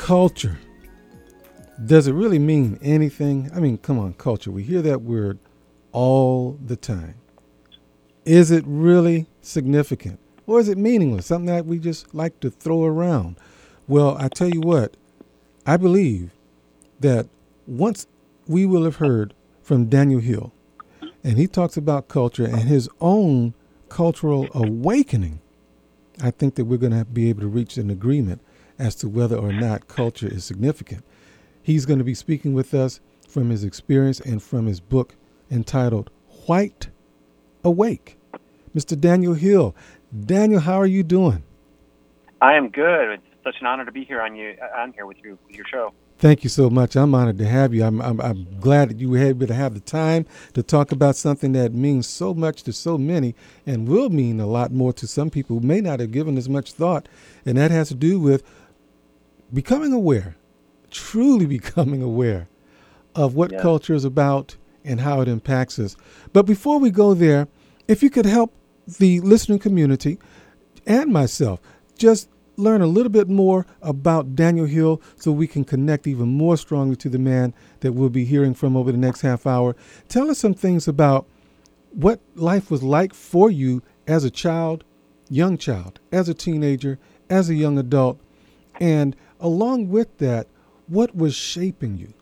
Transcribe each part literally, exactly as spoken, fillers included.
culture, does it really mean anything? I mean, come on, culture. We hear that word all the time. Is it really significant? Or is it meaningless? Something that we just like to throw around? Well, I tell you what, I believe that once we will have heard from Daniel Hill, and he talks about culture and his own cultural awakening, I think that we're going to be able to reach an agreement as to whether or not culture is significant. He's going to be speaking with us from his experience and from his book entitled White Awake. Mister Daniel Hill. Daniel, how are you doing? I am good. It's such an honor to be here on you on here with you with your show. Thank you so much. I'm honored to have you. I'm, I'm I'm glad that you were able to have the time to talk about something that means so much to so many and will mean a lot more to some people who may not have given as much thought. And that has to do with becoming aware, truly becoming aware of what Yeah. culture is about and how it impacts us. But before we go there, if you could help the listening community and myself just learn a little bit more about Daniel Hill so we can connect even more strongly to the man that we'll be hearing from over the next half hour. Tell us some things about what life was like for you as a child, young child, as a teenager, as a young adult, and along with that, what was shaping you?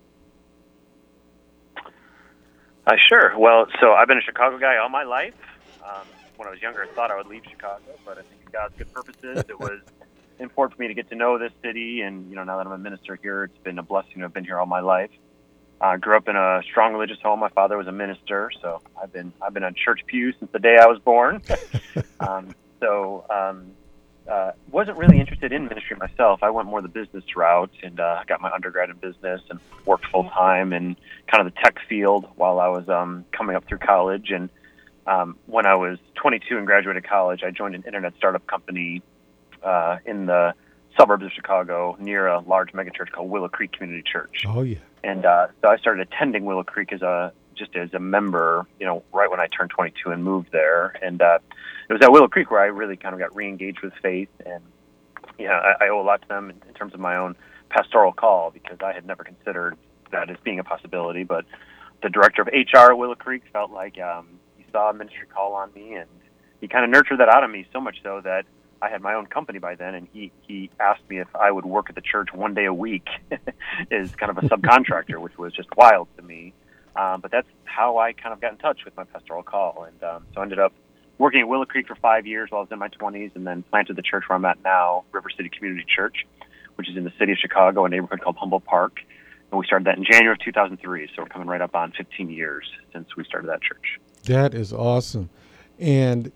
Uh, sure. Well, so I've been a Chicago guy all my life. Um, when I was younger, I thought I would leave Chicago, but I think in God's good purposes, it was important for me to get to know this city. And, you know, now that I'm a minister here, it's been a blessing to have been here all my life. I uh, grew up in a strong religious home. My father was a minister, so I've been I've been on church pews since the day I was born. um, so um, uh, wasn't really interested in ministry myself. I went more the business route, and uh, got my undergrad in business and worked full time in kind of the tech field while I was um, coming up through college. And um, when I was twenty-two and graduated college, I joined an internet startup company uh, in the suburbs of Chicago near a large megachurch called Willow Creek Community Church. Oh, yeah. And uh, so I started attending Willow Creek as a just as a member, you know, right when I turned twenty-two and moved there. And uh, it was at Willow Creek where I really kind of got re-engaged with faith. And, you know, I, I owe a lot to them in, in terms of my own pastoral call, because I had never considered that as being a possibility. But the director of H R at Willow Creek felt like um, he saw a ministry call on me, and he kind of nurtured that out of me, so much so that I had my own company by then, and he, he asked me if I would work at the church one day a week as kind of a subcontractor, which was just wild to me. Um, but that's how I kind of got in touch with my pastoral call. And um, so I ended up working at Willow Creek for five years while I was in my twenties, and then planted the church where I'm at now, River City Community Church, which is in the city of Chicago, a neighborhood called Humboldt Park. And we started that in January of two thousand three, so we're coming right up on fifteen years since we started that church. That is awesome. And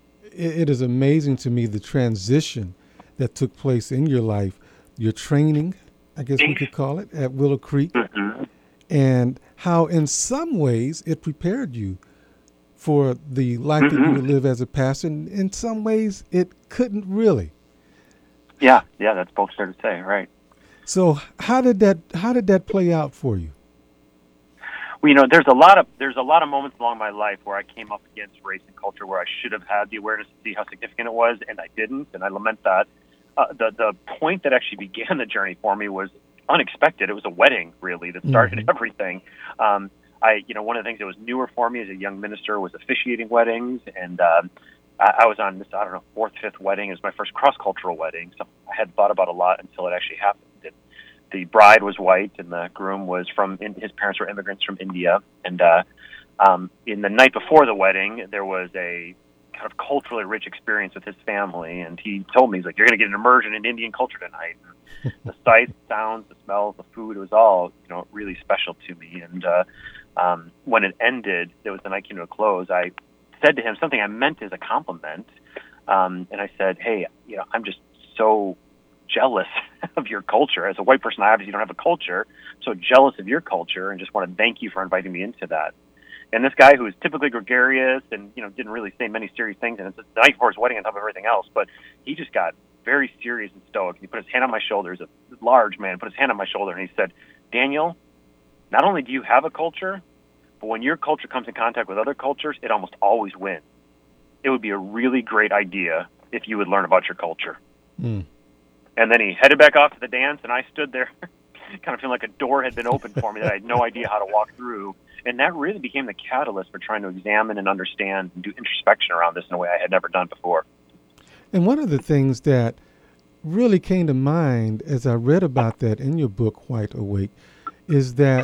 it is amazing to me the transition that took place in your life, your training, I guess we could call it, at Willow Creek, Mm-hmm. and how in some ways it prepared you for the life Mm-hmm. that you would live as a pastor, and in some ways it couldn't really. Yeah, yeah, that's both fair to say, right. So how did that how did that play out for you? Well, you know, there's a lot of there's a lot of moments along my life where I came up against race and culture where I should have had the awareness to see how significant it was, and I didn't, and I lament that. Uh, the the point that actually began the journey for me was unexpected. It was a wedding, really, that started Mm-hmm. everything. Um, I, you know, one of the things that was newer for me as a young minister was officiating weddings, and um, I, I was on this, I don't know, fourth, fifth wedding. It was my first cross-cultural wedding, so I hadn't thought about a lot until it actually happened. It, the bride was white, and the groom was from, his parents were immigrants from India, and uh, um, in the night before the wedding, there was a kind of culturally rich experience with his family, and he told me, he's like, you're going to get an immersion in Indian culture tonight. And the sights, sounds, the smells, the food, it was all, you know, really special to me. And uh, um, when it ended, it was the night came to a close, I said to him something I meant as a compliment, um, and I said, hey, you know, I'm just so jealous of your culture. As a white person, I obviously don't have a culture, so jealous of your culture, and just want to thank you for inviting me into that. And this guy who is typically gregarious and, you know, didn't really say many serious things, and it's the night before his wedding on top of everything else, but he just got very serious and stoic. He put his hand on my shoulder. He's a large man, put his hand on my shoulder, and he said, Daniel, not only do you have a culture, but when your culture comes in contact with other cultures, it almost always wins. It would be a really great idea if you would learn about your culture. Mm. And then he headed back off to the dance, and I stood there kind of feeling like a door had been opened for me that I had no idea how to walk through. And that really became the catalyst for trying to examine and understand and do introspection around this in a way I had never done before. And one of the things that really came to mind as I read about that in your book, White Awake, is that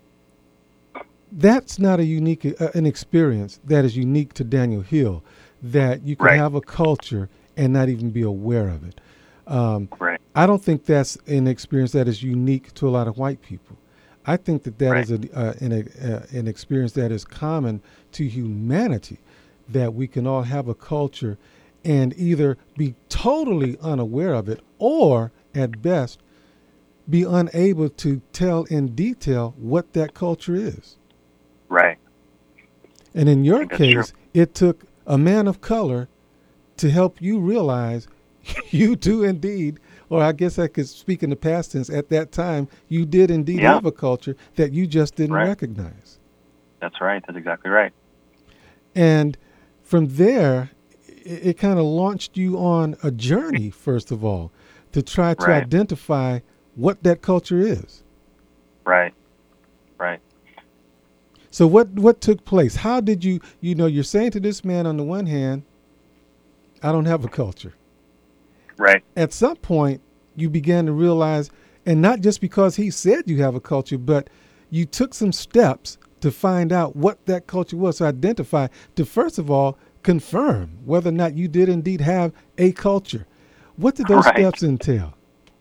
that's not a unique, uh, an experience that is unique to Daniel Hill, that you can Right. have a culture and not even be aware of it. Um, Right. I don't think that's an experience that is unique to a lot of white people. I think that that Right. is a, uh, an, a, uh, an experience that is common to humanity, that we can all have a culture and either be totally unaware of it or, at best, be unable to tell in detail what that culture is. Right. And in your think that's true. case, it took a man of color to help you realize you do indeed, or I guess I could speak in the past tense, at that time, you did indeed Yeah. have a culture that you just didn't Right. recognize. That's right. That's exactly right. And from there, it, it kind of launched you on a journey, first of all, to try to Right. identify what that culture is. Right. Right. So what, what took place? How did you, you know, you're saying to this man on the one hand, I don't have a culture. Right. At some point, you began to realize, and not just because he said you have a culture, but you took some steps to find out what that culture was, to identify, to first of all, confirm whether or not you did indeed have a culture. What did those Right. steps entail?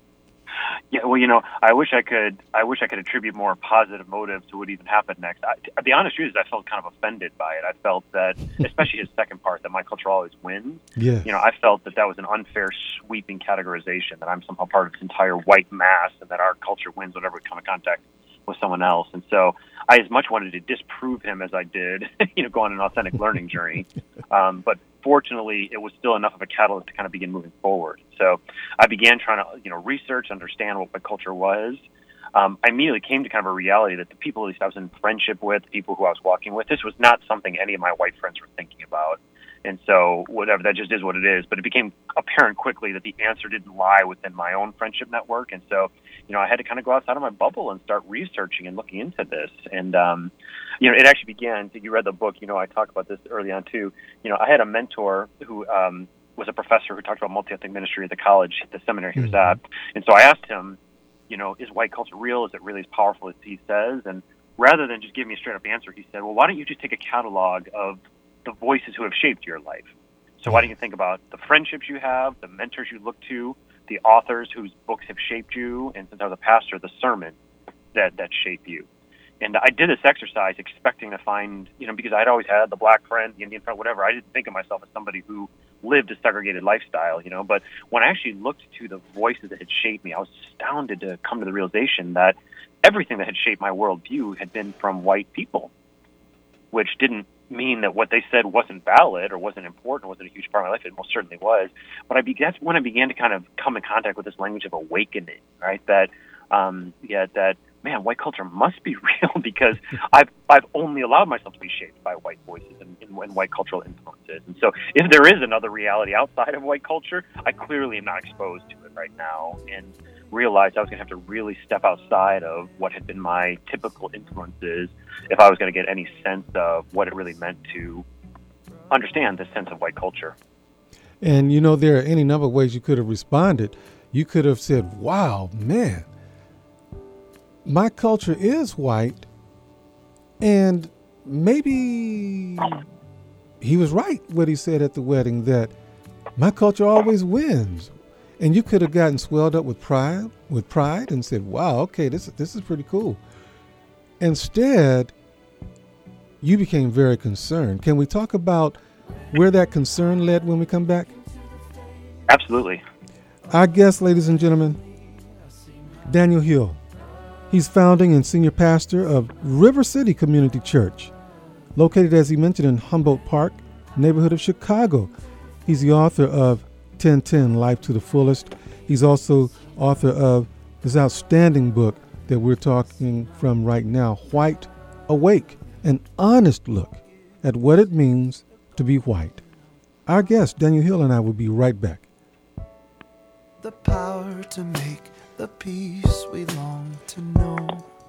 Yeah, well, you know, I wish I could. I wish I could attribute more positive motives to what even happened next. I, to be honest with you, is I felt kind of offended by it. I felt that, especially his second part, that my culture always wins. Yeah. You know, I felt that that was an unfair, sweeping categorization, that I'm somehow part of this entire white mass, and that our culture wins whenever we come in contact with someone else. And so, I as much wanted to disprove him as I did, you know, go on an authentic learning journey. Um, but fortunately, it was still enough of a catalyst to kind of begin moving forward. So I began trying to, you know, research, understand what my culture was. Um, I immediately came to kind of a reality that the people, at least I was in friendship with, the people who I was walking with, this was not something any of my white friends were thinking about. And so whatever, that just is what it is. But it became apparent quickly that the answer didn't lie within my own friendship network. And so, you know, I had to kind of go outside of my bubble and start researching and looking into this. And, um, you know, it actually began, you read the book, you know, I talked about this early on too. You know, I had a mentor who um, was a professor who talked about multi-ethnic ministry at the college, the seminary he was at. And so I asked him, you know, is white culture real? Is it really as powerful as he says? And rather than just give me a straight up answer, he said, well, why don't you just take a catalog of the voices who have shaped your life? So why don't you think about the friendships you have, the mentors you look to, the authors whose books have shaped you, and since I was a pastor, the sermon that, that shaped you. And I did this exercise expecting to find, you know, because I'd always had the black friend, the Indian friend, whatever. I didn't think of myself as somebody who lived a segregated lifestyle, you know. But when I actually looked to the voices that had shaped me, I was astounded to come to the realization that everything that had shaped my worldview had been from white people, which didn't mean that what they said wasn't valid or wasn't important, wasn't a huge part of my life. It most certainly was. But I be, that's when I began to kind of come in contact with this language of awakening, right? That, um, yeah, that, man, white culture must be real because I've I've only allowed myself to be shaped by white voices and, and, and white cultural influences. And so if there is another reality outside of white culture, I clearly am not exposed to it right now, and realized I was going to have to really step outside of what had been my typical influences if I was going to get any sense of what it really meant to understand this sense of white culture. And, you know, there are any number of ways you could have responded. You could have said, wow, man, my culture is white, and maybe he was right what he said at the wedding, that my culture always wins. And you could have gotten swelled up with pride, with pride, and said, wow, okay, this, this is pretty cool. Instead, you became very concerned. Can we talk about where that concern led when we come back? Absolutely. Our guest, ladies and gentlemen, Daniel Hill. He's founding and senior pastor of River City Community Church, located, as he mentioned, in Humboldt Park, neighborhood of Chicago. He's the author of ten ten, Life to the Fullest. He's also author of this outstanding book that we're talking from right now, White Awake, an honest look at what it means to be white. Our guest, Daniel Hill, and I will be right back. the power to make the peace we long to know.